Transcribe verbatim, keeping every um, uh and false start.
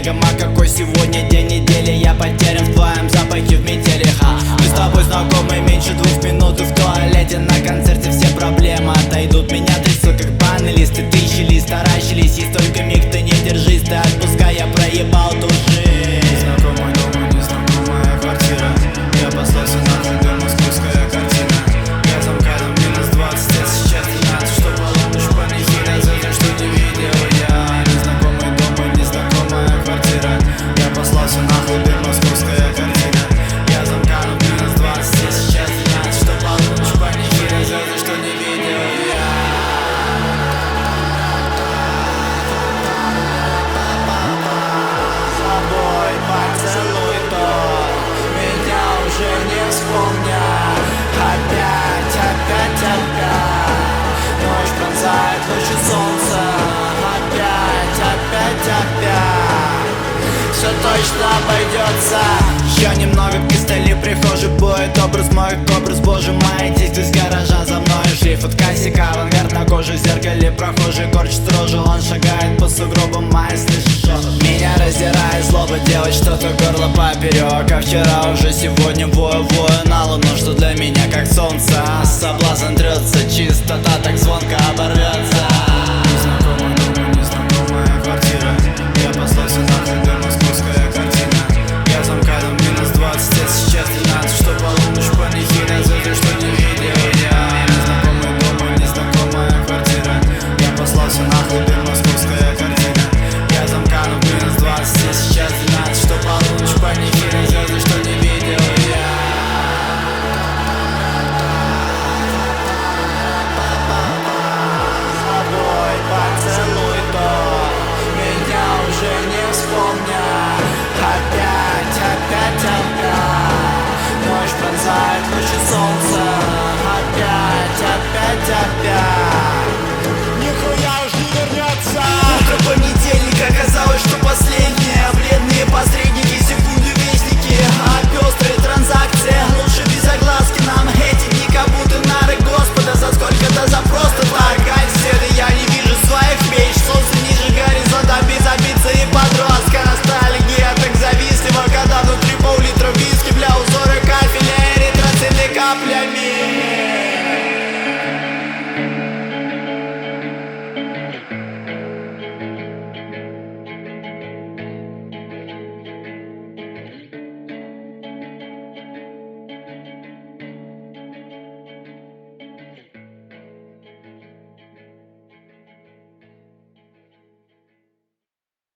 снегом. А какой сегодня день недели? Я потерян в твоем запахе в метели. Ха, мы с тобой знакомы меньше двух минут, и в туалете на концерте все проблемы отойдут. Меня трясут как банные листы, тысячи лист таращились. Есть только миг, ты не держись, ты отпускай, я проебал ту жизнь. Незнакомый дом и незнакомая квартира. Я послался нахуй, да московская картина. Я замкадом минус двадцать, а сейчас тринадцать. Что полуночь панихида, за то, что не видел я. Незнакомый дом и незнакомая квартира. Я послался нахуй, да московская картина. Я замкадом минус двадцать, а сейчас тринадцать. Что полуночь панихида, за то, что не видел я. Поцелуй тот, меня уже не вспомнят. Опять, опять, опять ночь пронзает лучи солнца. Опять, опять, опять все точно обойдется. Еще немного пистолей, прихожий будет образ мой, образ божий. Мои действия с гаража, за мной шлейф от косяка. Авангард на коже, в зеркале прохожий корчит рожу. Он шагает по сугробам, мои слышишь шепот. Меня раздирает злоба, делать что-то горло поперек. А вчера уже сегодня вою, вою на луну, что для меня как солнце. Соблазн трется, чистота так звонко оборвется. Незнакомый дом и незнакомая квартира. Я послался нахуй, да московская картина. Я замкадом минус двадцать, а сейчас тринадцать. Что полуночь панихида, за то, что не видел я. Незнакомый дом и незнакомая квартира. Я послался нахуй, да московская картина. Я замкадом минус двадцать, а сейчас тринадцать. Что полуночь панихида, за то, что не видел я. Поцелуй тот, меня уже не вспомнят. Опять, опять, опять ночь пронзает лучи солнца. Опять, опять, опять нихуя уж не вернется. Утро понедельника, оказалось, что последнее. Вредные посредники, секунды вестники. А пестрые транзакции лучше без огласки. Нам эти дни как будто нары Господа. За сколько-то, за просто так. Я не вижу своих меч, солнце ниже горизонта. Без амбиций и подростка. Ностальгия так завистлива, когда внутри пол-литра виски. Бля, узоры кафеля, эритроциты каплями.